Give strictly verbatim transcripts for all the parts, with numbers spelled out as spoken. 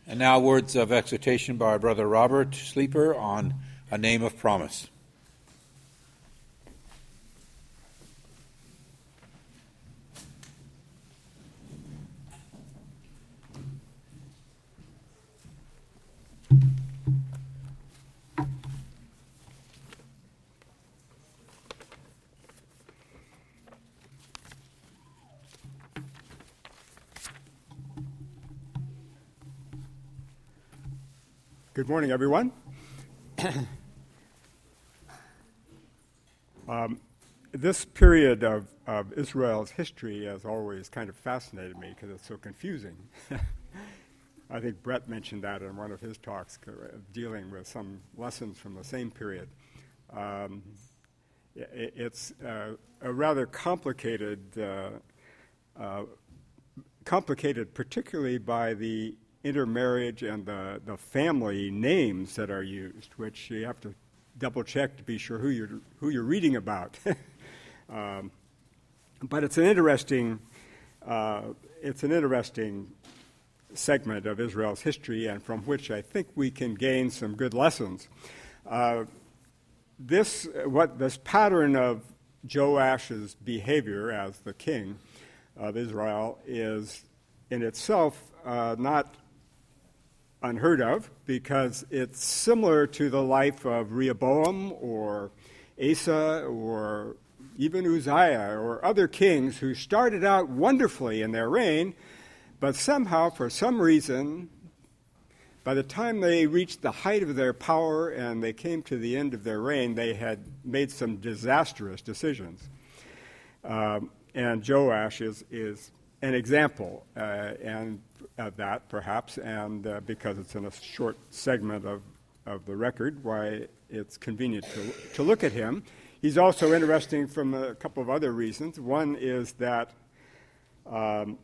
And now words of exhortation by our brother Robert Sleeper on a name of promise. Good morning, everyone. um, this period of, of Israel's history has always kind of fascinated me because it's so confusing. I think Brett mentioned that in one of his talks, uh, dealing with some lessons from the same period. Um, it, it's uh, a rather complicated, uh, uh, complicated particularly by the intermarriage and the, the family names that are used, which you have to double check to be sure who you're who you're reading about. um, but it's an interesting uh, it's an interesting segment of Israel's history, and from which I think we can gain some good lessons. Uh, this what this pattern of Joash's behavior as the king of Israel is in itself uh, not unheard of, because it's similar to the life of Rehoboam or Asa or even Uzziah or other kings who started out wonderfully in their reign, but somehow, for some reason, by the time they reached the height of their power and they came to the end of their reign, they had made some disastrous decisions. Um, and Joash is, is an example, uh, and of that, perhaps, and uh, because it's in a short segment of, of the record, why it's convenient to, to look at him. He's also interesting from a couple of other reasons. One is that um,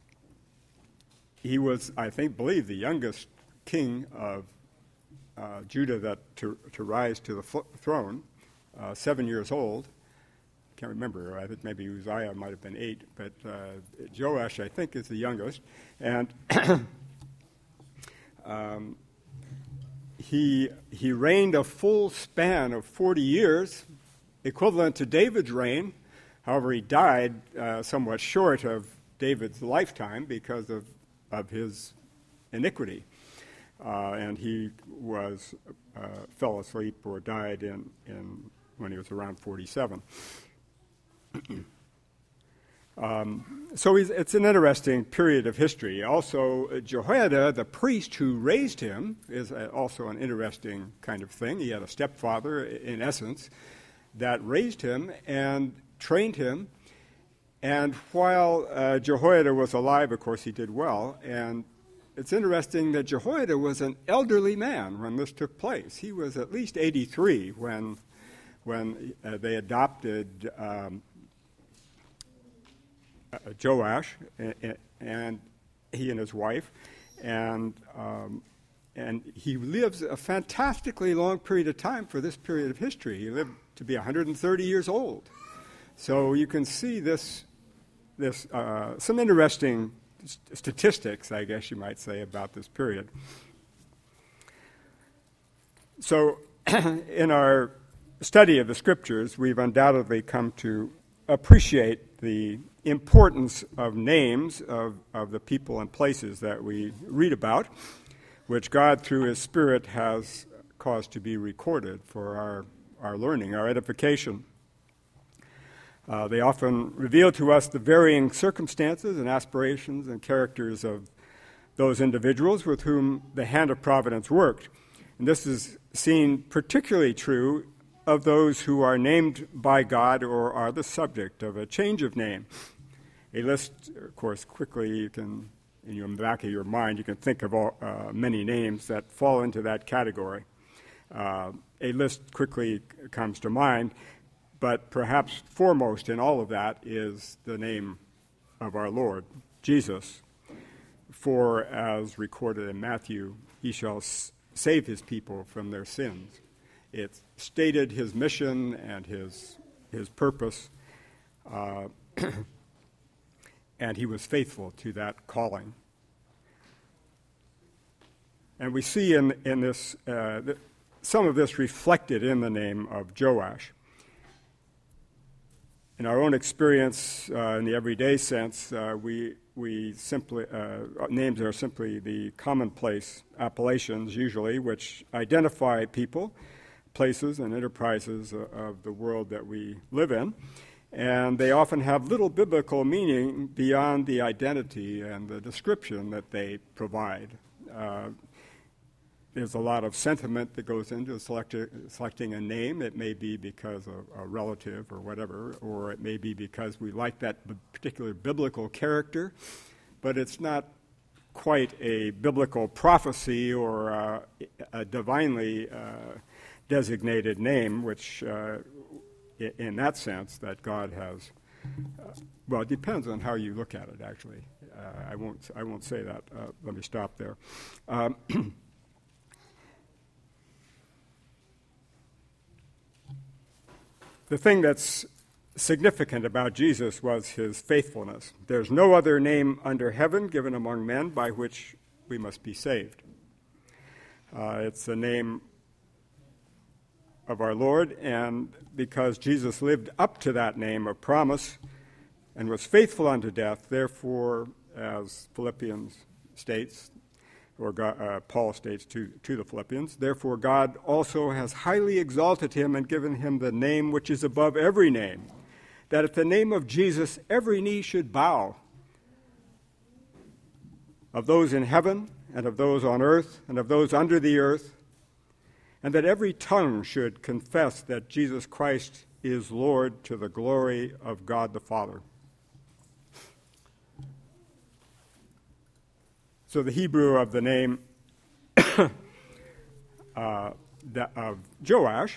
he was, I think, believe the youngest king of uh, Judah that to, to rise to the fl- throne, uh, seven years old. Can't remember. I think maybe Uzziah might have been eight, but uh, Joash, I think, is the youngest. And um, he he reigned a full span of forty years, equivalent to David's reign. However, he died uh, somewhat short of David's lifetime because of, of his iniquity. Uh, and he was uh, fell asleep or died in, in when he was around forty-seven. Um, so he's, it's an interesting period of history. Also, uh, Jehoiada, the priest who raised him, is uh, also an interesting kind of thing. He had a stepfather, in essence, that raised him and trained him. And while uh, Jehoiada was alive, of course, he did well. And it's interesting that Jehoiada was an elderly man when this took place. He was at least eighty-three when, when uh, they adopted um, Uh, Joash, and, and he and his wife, and um, and he lives a fantastically long period of time for this period of history. He lived to be one hundred thirty years old. So you can see this, this uh, some interesting st- statistics, I guess you might say, about this period. So in our study of the Scriptures, we've undoubtedly come to appreciate the importance of names of, of the people and places that we read about, which God, through His Spirit, has caused to be recorded for our, our learning, our edification. Uh, they often reveal to us the varying circumstances and aspirations and characters of those individuals with whom the hand of providence worked. And this is seen particularly true of those who are named by God or are the subject of a change of name. A list, of course, quickly you can, in the back of your mind, you can think of all, uh, many names that fall into that category. Uh, a list quickly comes to mind, but perhaps foremost in all of that is the name of our Lord, Jesus. For, as recorded in Matthew, He shall s- save His people from their sins. It stated His mission and His, his purpose. Uh, And He was faithful to that calling. And we see in, in this, uh, th- some of this reflected in the name of Joash. In our own experience, uh, in the everyday sense, uh, we we simply uh, names are simply the commonplace appellations, usually, which identify people, places, and enterprises uh, of the world that we live in, and they often have little biblical meaning beyond the identity and the description that they provide. Uh, There's a lot of sentiment that goes into select- selecting a name. It may be because of a relative or whatever, or it may be because we like that b- particular biblical character, but it's not quite a biblical prophecy or uh, a divinely uh, designated name, which, uh, I- in that sense, that God has. Uh, well, it depends on how you look at it. Actually, uh, I won't. I won't say that. Uh, let me stop there. Um, The thing that's significant about Jesus was his faithfulness. There's no other name under heaven given among men by which we must be saved. Uh, it's the name of our Lord, and because Jesus lived up to that name of promise and was faithful unto death, therefore, as Philippians states, or God, uh, Paul states to, to the Philippians, therefore God also has highly exalted him and given him the name which is above every name, that at the name of Jesus every knee should bow, of those in heaven and of those on earth and of those under the earth, and that every tongue should confess that Jesus Christ is Lord, to the glory of God the Father. So the Hebrew of the name uh, the, of Joash,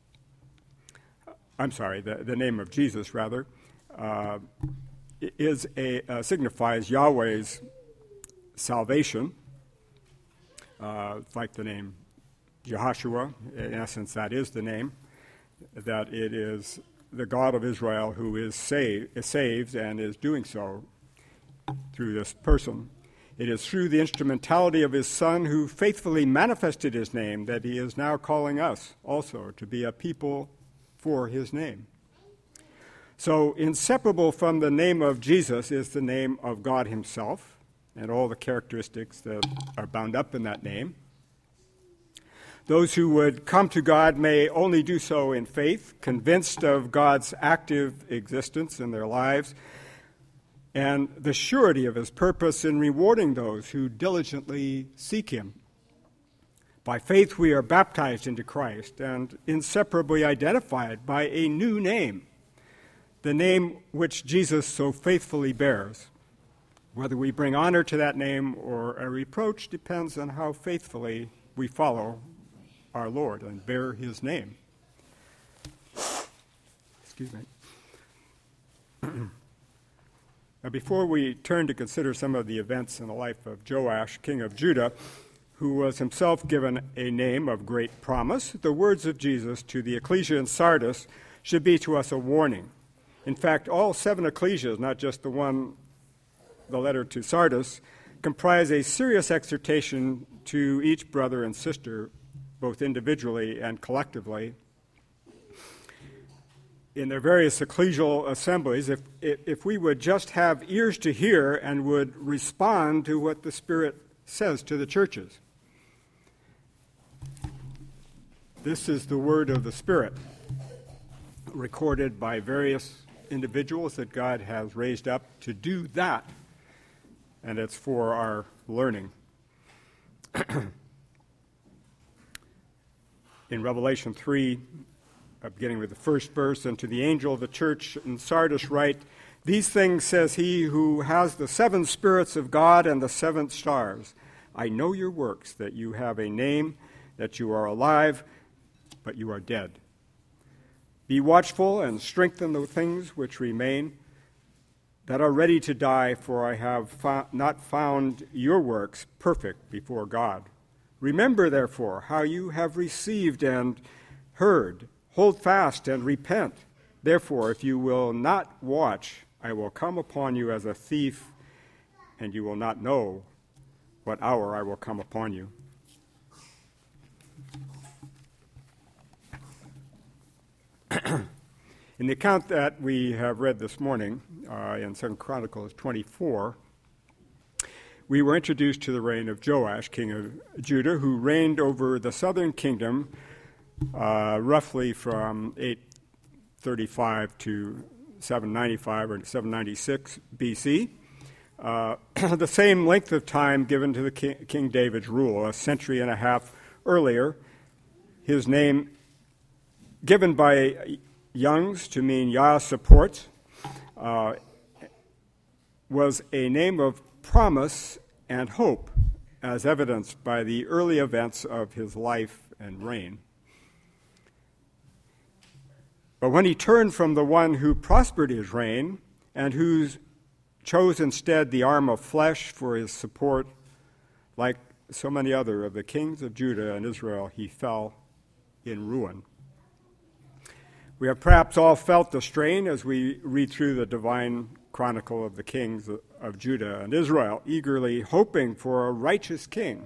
I'm sorry, the, the name of Jesus, rather, uh, is a uh, signifies Yahweh's salvation. Uh, it's like the name Jehoshua. In essence, that is the name, that it is the God of Israel who is save, saves and is doing so through this person. It is through the instrumentality of his Son, who faithfully manifested his name, that he is now calling us also to be a people for his name. So inseparable from the name of Jesus is the name of God himself and all the characteristics that are bound up in that name. Those who would come to God may only do so in faith, convinced of God's active existence in their lives, and the surety of his purpose in rewarding those who diligently seek him. By faith we are baptized into Christ and inseparably identified by a new name, the name which Jesus so faithfully bears. Whether we bring honor to that name or a reproach depends on how faithfully we follow our Lord and bear his name. Excuse me. Now, before we turn to consider some of the events in the life of Joash, king of Judah, who was himself given a name of great promise, the words of Jesus to the ecclesia in Sardis should be to us a warning. In fact, all seven ecclesias, not just the one, the letter to Sardis, comprise a serious exhortation to each brother and sister, both individually and collectively, in their various ecclesial assemblies, if, if we would just have ears to hear and would respond to what the Spirit says to the churches. This is the word of the Spirit, recorded by various individuals that God has raised up to do that, and it's for our learning. In Revelation three, Uh, beginning with the first verse, and to the angel of the church in Sardis write, these things says he who has the seven spirits of God and the seven stars. I know your works, that you have a name, that you are alive, but you are dead. Be watchful and strengthen the things which remain, that are ready to die, for I have fo- not found your works perfect before God. Remember, therefore, how you have received and heard. Hold fast and repent. Therefore, if you will not watch, I will come upon you as a thief, and you will not know what hour I will come upon you. In the account that we have read this morning uh, in Second Chronicles twenty-four, we were introduced to the reign of Joash, king of Judah, who reigned over the southern kingdom uh, roughly from eight thirty-five to seven ninety-five or seven ninety-six B C, uh, the same length of time given to the King, King David's rule, a century and a half earlier. His name, given by Young's to mean Yah supports, uh, was a name of promise and hope, as evidenced by the early events of his life and reign. But when he turned from the one who prospered his reign and who chose instead the arm of flesh for his support, like so many other of the kings of Judah and Israel, he fell in ruin. We have perhaps all felt the strain as we read through the divine chronicle of the kings of Judah and Israel, eagerly hoping for a righteous king,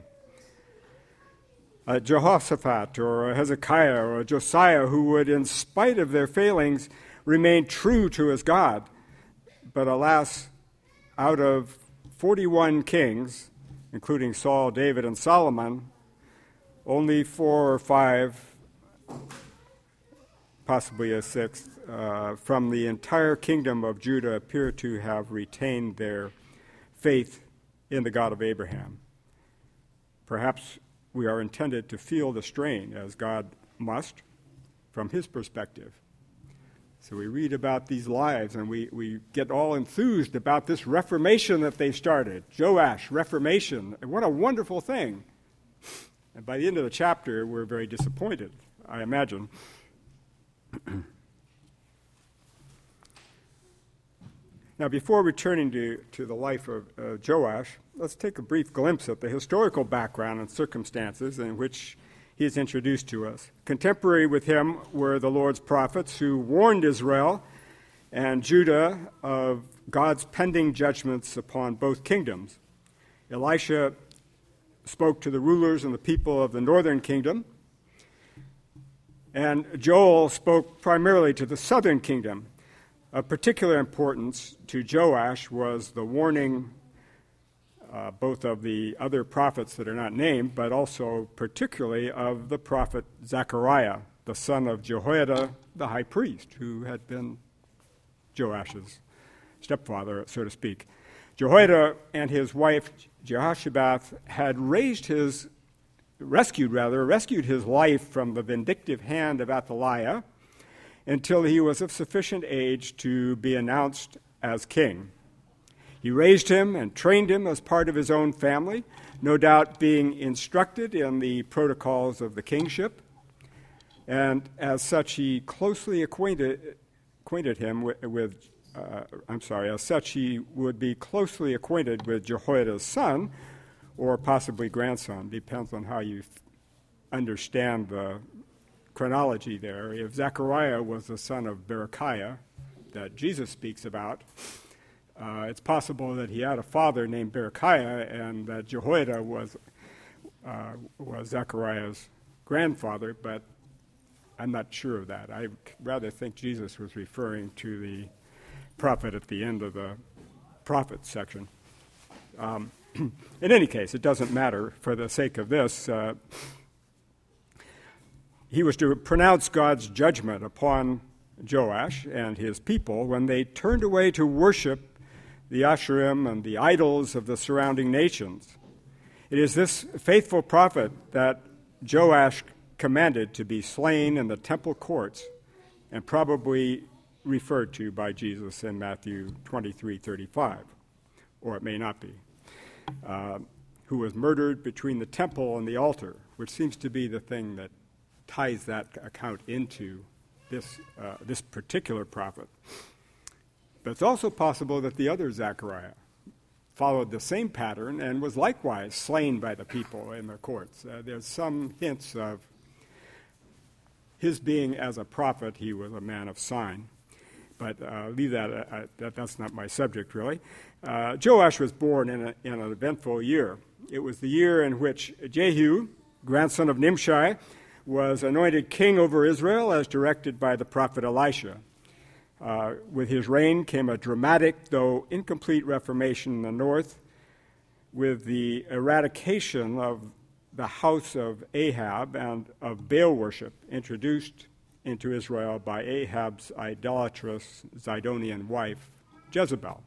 a Jehoshaphat or a Hezekiah or a Josiah who would, in spite of their failings, remain true to his God. But alas, out of forty-one kings, including Saul, David, and Solomon, only four or five, possibly a sixth, uh, from the entire kingdom of Judah appear to have retained their faith in the God of Abraham. Perhaps we are intended to feel the strain, as God must, from his perspective. So we read about these lives, and we, we get all enthused about this reformation that they started. Joash, reformation. And what a wonderful thing. And by the end of the chapter, we're very disappointed, I imagine. Now, before returning to, to the life of uh, Joash, let's take a brief glimpse at the historical background and circumstances in which he is introduced to us. Contemporary with him were the Lord's prophets who warned Israel and Judah of God's pending judgments upon both kingdoms. Elisha spoke to the rulers and the people of the northern kingdom, and Joel spoke primarily to the southern kingdom. Of particular importance to Joash was the warning uh, both of the other prophets that are not named, but also particularly of the prophet Zechariah, the son of Jehoiada, the high priest, who had been Joash's stepfather, so to speak. Jehoiada and his wife Jehoshabath had raised his, rescued rather, rescued his life from the vindictive hand of Athaliah, until he was of sufficient age to be announced as king. He raised him and trained him as part of his own family, no doubt being instructed in the protocols of the kingship, and as such he closely acquainted, acquainted him with, with uh, I'm sorry, as such he would be closely acquainted with Jehoiada's son, or possibly grandson, depends on how you f- understand the chronology there. If Zechariah was the son of Berechiah that Jesus speaks about, uh, it's possible that he had a father named Berechiah and that Jehoiada was uh, was Zechariah's grandfather, but I'm not sure of that. I rather think Jesus was referring to the prophet at the end of the prophet section. Um, in any case, it doesn't matter for the sake of this. Uh, He was to pronounce God's judgment upon Joash and his people when they turned away to worship the Asherim and the idols of the surrounding nations. It is this faithful prophet that Joash commanded to be slain in the temple courts, and probably referred to by Jesus in Matthew twenty-three thirty-five, or it may not be, uh, who was murdered between the temple and the altar, which seems to be the thing that ties that account into this uh, this particular prophet. But it's also possible that the other Zechariah followed the same pattern and was likewise slain by the people in the courts. Uh, there's some hints of his being as a prophet. He was a man of sign. But uh, leave that, uh, that, that's not my subject, really. Uh, Joash was born in, a, in an eventful year. It was the year in which Jehu, grandson of Nimshi, was anointed king over Israel as directed by the prophet Elisha. Uh, with his reign came a dramatic, though incomplete, reformation in the north, with the eradication of the house of Ahab and of Baal worship introduced into Israel by Ahab's idolatrous Zidonian wife, Jezebel.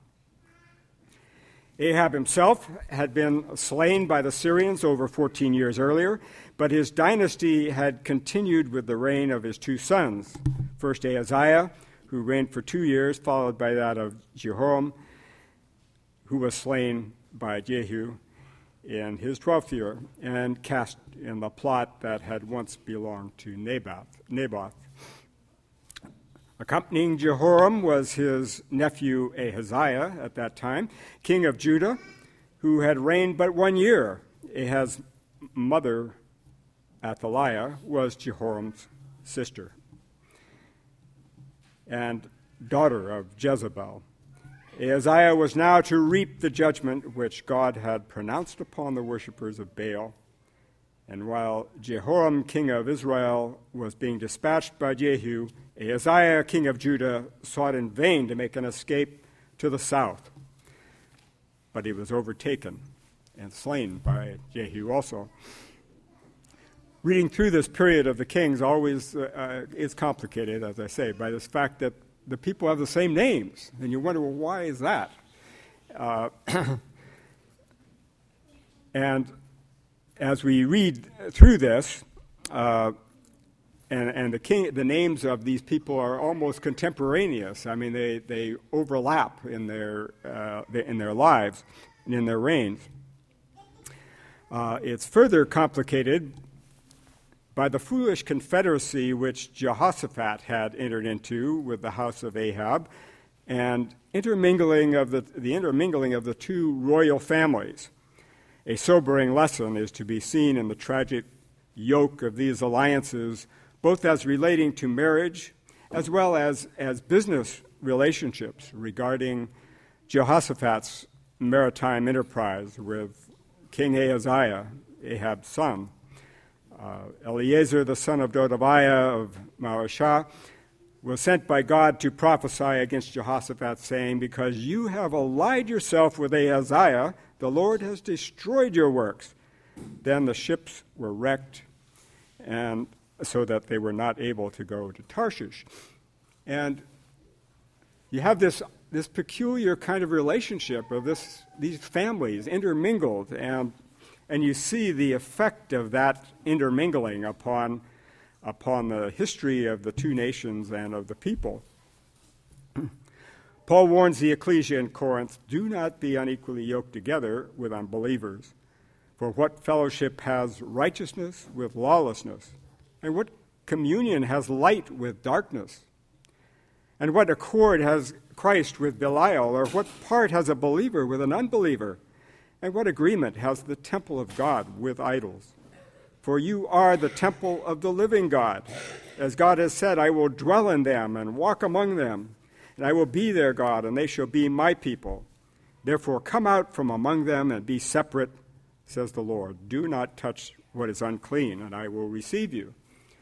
Ahab himself had been slain by the Syrians over fourteen years earlier, but his dynasty had continued with the reign of his two sons, first Ahaziah, who reigned for two years, followed by that of Jehoram, who was slain by Jehu in his twelfth year and cast in the plot that had once belonged to Naboth. Naboth. Accompanying Jehoram was his nephew Ahaziah at that time, king of Judah, who had reigned but one year. Ahaz's mother, Athaliah, was Jehoram's sister and daughter of Jezebel. Ahaziah was now to reap the judgment which God had pronounced upon the worshippers of Baal. And while Jehoram, king of Israel, was being dispatched by Jehu, Ahaziah, king of Judah, sought in vain to make an escape to the south. But he was overtaken and slain by Jehu also. Reading through this period of the kings always uh, is complicated, as I say, by this fact that the people have the same names. And you wonder, well, why is that? Uh, and as we read through this, uh, and, and the, king, the names of these people are almost contemporaneous. I mean, they, they overlap in their, uh, in their lives and in their reigns. Uh, it's further complicated by the foolish confederacy which Jehoshaphat had entered into with the house of Ahab, and intermingling of the, the intermingling of the two royal families. A sobering lesson is to be seen in the tragic yoke of these alliances, both as relating to marriage as well as, as business relationships regarding Jehoshaphat's maritime enterprise with King Ahaziah, Ahab's son. Uh, Eliezer, the son of Dodaviah of Marashah, was sent by God to prophesy against Jehoshaphat, saying, "Because you have allied yourself with Ahaziah, the Lord has destroyed your works." Then the ships were wrecked, and so that they were not able to go to Tarshish. And you have this this peculiar kind of relationship of this these families intermingled, and and you see the effect of that intermingling upon upon the history of the two nations and of the people. Paul warns the ecclesia in Corinth, "Do not be unequally yoked together with unbelievers. For what fellowship has righteousness with lawlessness? And what communion has light with darkness? And what accord has Christ with Belial? Or what part has a believer with an unbeliever? And what agreement has the temple of God with idols? For you are the temple of the living God. As God has said, I will dwell in them and walk among them, and I will be their God, and they shall be my people. Therefore come out from among them and be separate, says the Lord. Do not touch what is unclean, and I will receive you."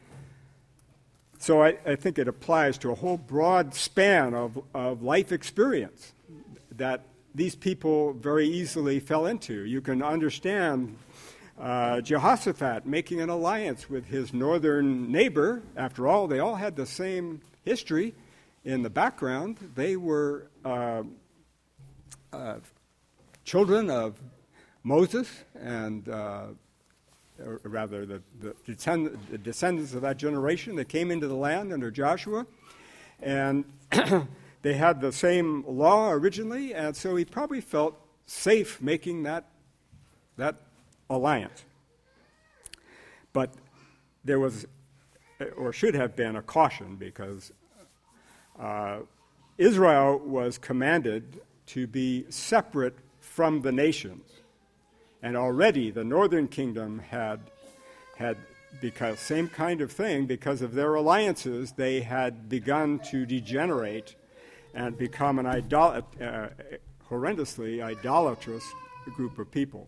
So I, I think it applies to a whole broad span of, of life experience that these people very easily fell into. You can understand uh, Jehoshaphat making an alliance with his northern neighbor. After all, they all had the same history in the background. They were uh, uh, children of Moses, and uh, or rather the, the, descend- the descendants of that generation that came into the land under Joshua. And they had the same law originally, and so he probably felt safe making that that alliance. But there was, or should have been, a caution, because uh, Israel was commanded to be separate from the nations. And already the northern kingdom had had because same kind of thing, because of their alliances, they had begun to degenerate and become an idol- uh, horrendously idolatrous group of people.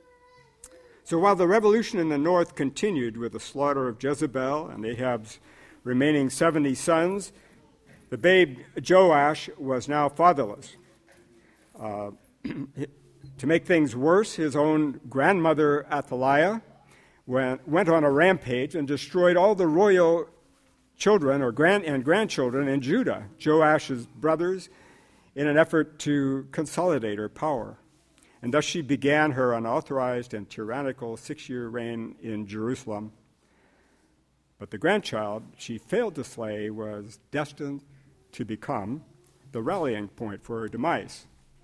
So while the revolution in the north continued with the slaughter of Jezebel and Ahab's remaining seventy sons, the babe Joash was now fatherless. Uh, to make things worse, his own grandmother Athaliah went, went on a rampage and destroyed all the royal children or grand and grandchildren in Judah, Joash's brothers, in an effort to consolidate her power. And thus she began her unauthorized and tyrannical six-year reign in Jerusalem. But the grandchild she failed to slay was destined to become the rallying point for her demise.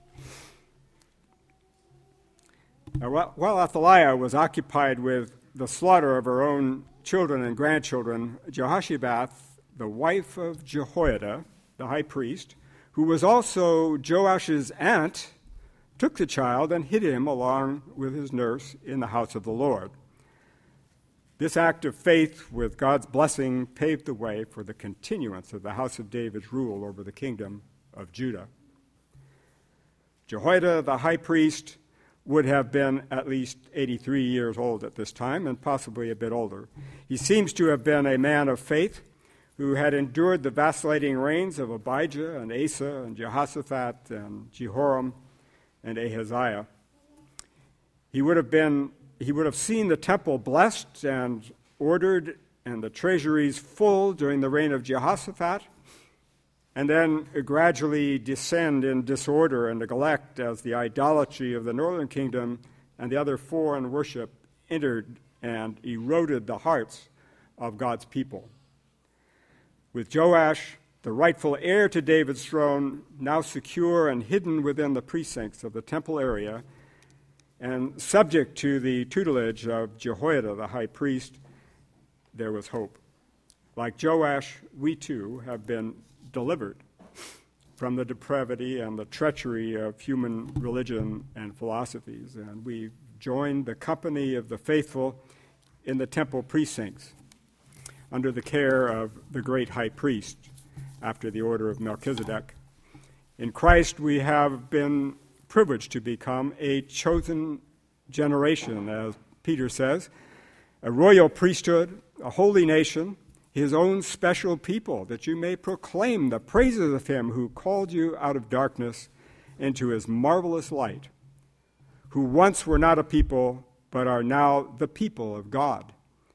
Now, while Athaliah was occupied with the slaughter of her own children and grandchildren, Jehoshabath, the wife of Jehoiada, the high priest, who was also Joash's aunt, took the child and hid him along with his nurse in the house of the Lord. This act of faith with God's blessing paved the way for the continuance of the house of David's rule over the kingdom of Judah. Jehoiada, the high priest, would have been at least eighty-three years old at this time, and possibly a bit older. He seems to have been a man of faith who had endured the vacillating reigns of Abijah and Asa and Jehoshaphat and Jehoram and Ahaziah. He would have been, he would have seen the temple blessed and ordered and the treasuries full during the reign of Jehoshaphat, and then gradually descend in disorder and neglect as the idolatry of the northern kingdom and the other foreign worship entered and eroded the hearts of God's people. With Joash, the rightful heir to David's throne, now secure and hidden within the precincts of the temple area and subject to the tutelage of Jehoiada, the high priest, there was hope. Like Joash, we too have been delivered from the depravity and the treachery of human religion and philosophies, and we joined the company of the faithful in the temple precincts under the care of the great high priest after the order of Melchizedek. In Christ we have been privileged to become a chosen generation, as Peter says, a royal priesthood, a holy nation, his own special people, that you may proclaim the praises of him who called you out of darkness into his marvelous light, who once were not a people, but are now the people of God,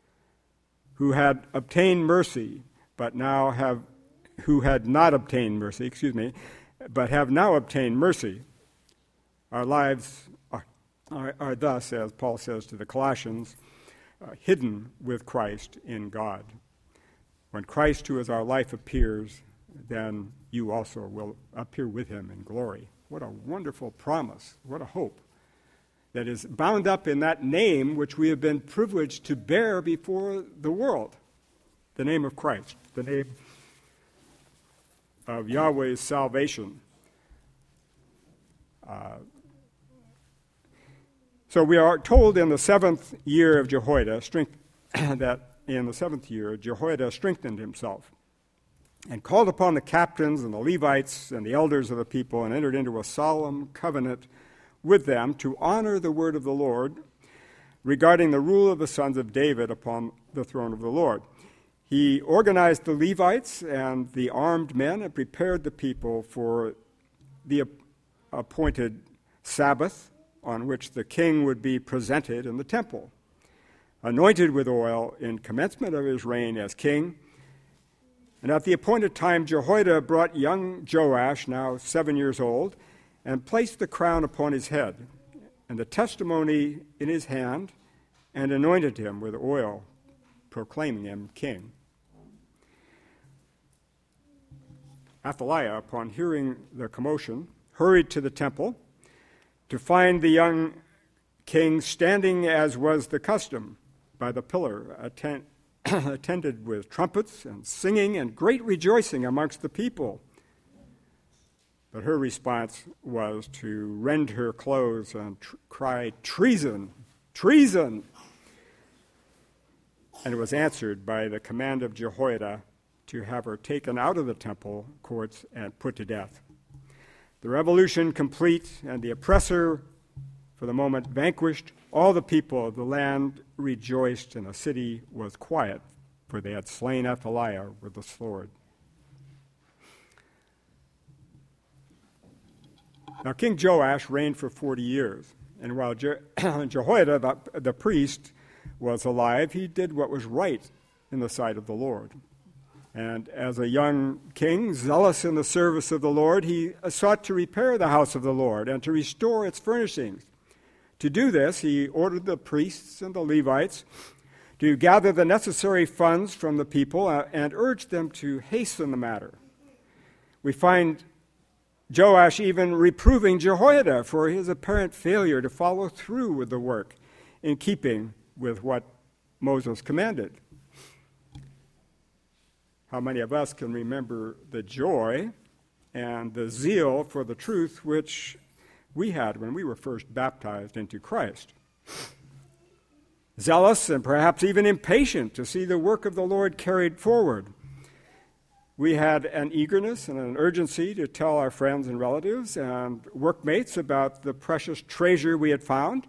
who had obtained mercy, but now have, who had not obtained mercy, excuse me, but have now obtained mercy. Our lives are, are, are thus, as Paul says to the Colossians, uh, hidden with Christ in God. When Christ, who is our life, appears, then you also will appear with him in glory. What a wonderful promise. What a hope that is bound up in that name which we have been privileged to bear before the world, the name of Christ, the name of Yahweh's salvation. Uh, so we are told in the seventh year of Jehoiada strength, that in the seventh year, Jehoiada strengthened himself and called upon the captains and the Levites and the elders of the people and entered into a solemn covenant with them to honor the word of the Lord regarding the rule of the sons of David upon the throne of the Lord. He organized the Levites and the armed men and prepared the people for the appointed Sabbath on which the king would be presented in the temple, anointed with oil in commencement of his reign as king. And at the appointed time, Jehoiada brought young Joash, now seven years old, and placed the crown upon his head and the testimony in his hand, and anointed him with oil, proclaiming him king. Athaliah, upon hearing the commotion, hurried to the temple to find the young king standing as was the custom by the pillar, attend, attended with trumpets and singing and great rejoicing amongst the people. But her response was to rend her clothes and tr- cry, "Treason! Treason!" And it was answered by the command of Jehoiada to have her taken out of the temple courts and put to death. The revolution complete and the oppressor, for the moment, vanquished, all the people of the land rejoiced and the city was quiet for they had slain Athaliah with the sword. Now King Joash reigned for forty years, and while Je- Jehoiada, the, the priest, was alive, he did what was right in the sight of the Lord. And as a young king, zealous in the service of the Lord, he sought to repair the house of the Lord and to restore its furnishings. To do this, he ordered the priests and the Levites to gather the necessary funds from the people and urged them to hasten the matter. We find Joash even reproving Jehoiada for his apparent failure to follow through with the work in keeping with what Moses commanded. How many of us can remember the joy and the zeal for the truth which we had when we were first baptized into Christ? Zealous and perhaps even impatient to see the work of the Lord carried forward. We had an eagerness and an urgency to tell our friends and relatives and workmates about the precious treasure we had found.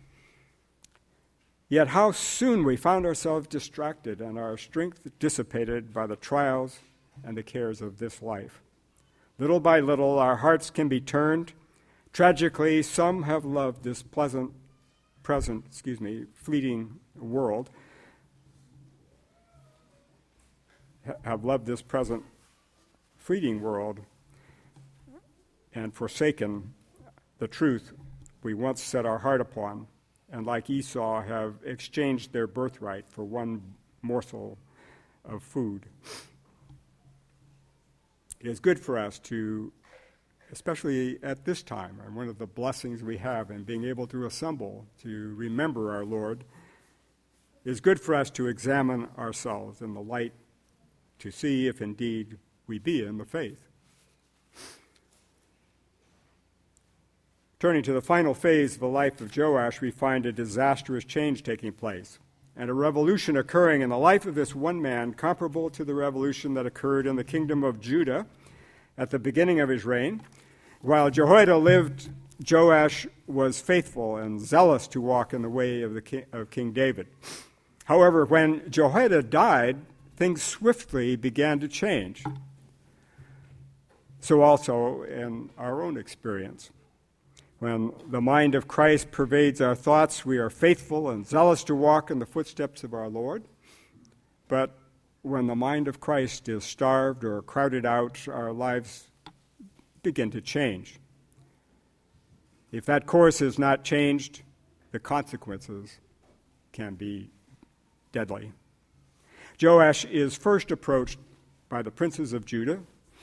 Yet how soon we found ourselves distracted and our strength dissipated by the trials and the cares of this life. Little by little, our hearts can be turned. Tragically, some have loved this pleasant, present, excuse me, fleeting world, have loved this present fleeting world and forsaken the truth we once set our heart upon, and like Esau have exchanged their birthright for one morsel of food. It is good for us to, especially at this time, and one of the blessings we have in being able to assemble to remember our Lord, it is good for us to examine ourselves in the light to see if indeed we be in the faith. Turning to the final phase of the life of Joash, we find a disastrous change taking place and a revolution occurring in the life of this one man comparable to the revolution that occurred in the kingdom of Judah at the beginning of his reign. While Jehoiada lived, Joash was faithful and zealous to walk in the way of, the king, of King David. However, when Jehoiada died, things swiftly began to change. So also in our own experience. When the mind of Christ pervades our thoughts, we are faithful and zealous to walk in the footsteps of our Lord. But when the mind of Christ is starved or crowded out, our lives begin to change. If that course is not changed, the consequences can be deadly. Joash is first approached by the princes of Judah,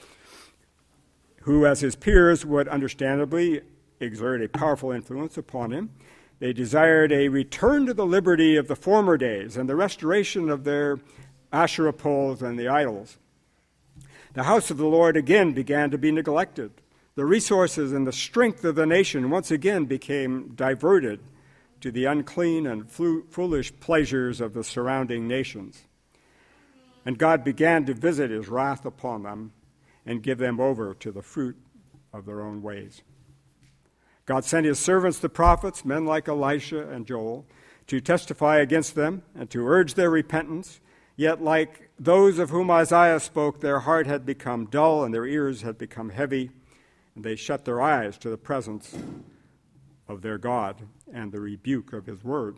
who, as his peers, would understandably exert a powerful influence upon him. They desired a return to the liberty of the former days and the restoration of their Asherah poles and the idols. The house of the Lord again began to be neglected. The resources and the strength of the nation once again became diverted to the unclean and foolish pleasures of the surrounding nations. And God began to visit his wrath upon them and give them over to the fruit of their own ways. God sent his servants, the prophets, men like Elisha and Joel, to testify against them and to urge their repentance. Yet like those of whom Isaiah spoke, their heart had become dull and their ears had become heavy, and they shut their eyes to the presence of their God and the rebuke of his word.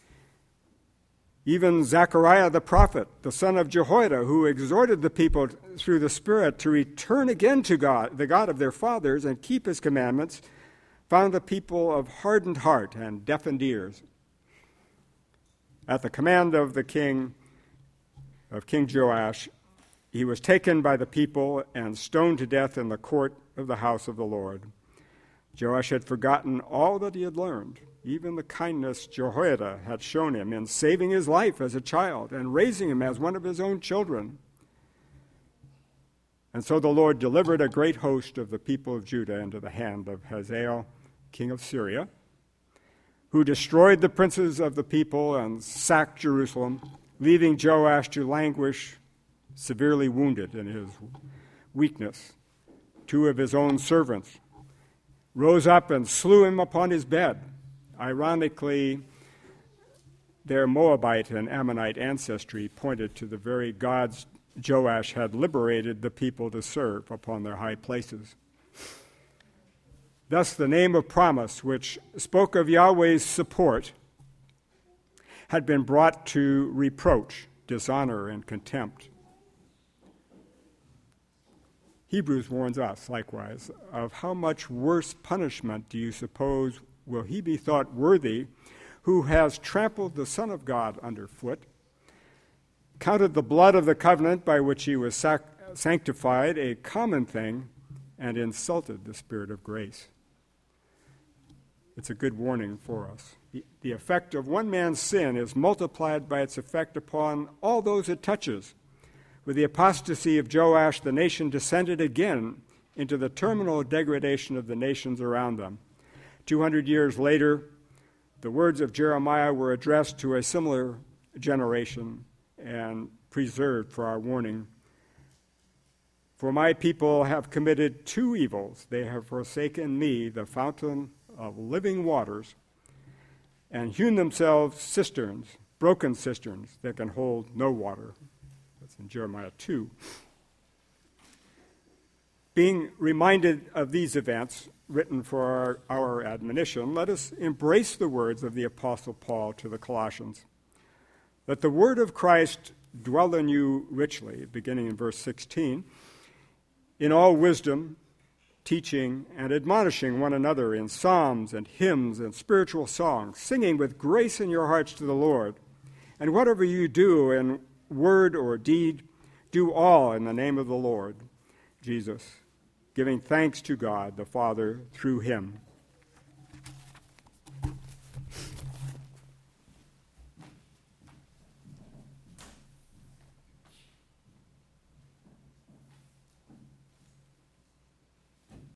Even Zechariah the prophet, the son of Jehoiada, who exhorted the people through the Spirit to return again to God, the God of their fathers, and keep his commandments, found the people of hardened heart and deafened ears. At the command of the king, of King Joash, he was taken by the people and stoned to death in the court of the house of the Lord. Joash had forgotten all that he had learned, even the kindness Jehoiada had shown him in saving his life as a child and raising him as one of his own children. And so the Lord delivered a great host of the people of Judah into the hand of Hazael, king of Syria, who destroyed the princes of the people and sacked Jerusalem, leaving Joash to languish, severely wounded in his weakness. Two of his own servants rose up and slew him upon his bed. Ironically, their Moabite and Ammonite ancestry pointed to the very gods Joash had liberated the people to serve upon their high places. Thus, the name of promise, which spoke of Yahweh's support, had been brought to reproach, dishonor, and contempt. Hebrews warns us, likewise, of how much worse punishment do you suppose will he be thought worthy who has trampled the Son of God underfoot, counted the blood of the covenant by which he was sac- sanctified a common thing, and insulted the Spirit of grace. It's a good warning for us. The, the effect of one man's sin is multiplied by its effect upon all those it touches. With the apostasy of Joash, the nation descended again into the terminal degradation of the nations around them. Two hundred years later, the words of Jeremiah were addressed to a similar generation and preserved for our warning. For my people have committed two evils. They have forsaken me, the fountain of living waters, and hewn themselves cisterns, broken cisterns that can hold no water. That's in Jeremiah two. Being reminded of these events, written for our, our admonition, let us embrace the words of the Apostle Paul to the Colossians. Let the word of Christ dwell in you richly, beginning in verse sixteen, in all wisdom, teaching and admonishing one another in psalms and hymns and spiritual songs, singing with grace in your hearts to the Lord. And whatever you do in word or deed, do all in the name of the Lord Jesus, giving thanks to God the Father through him.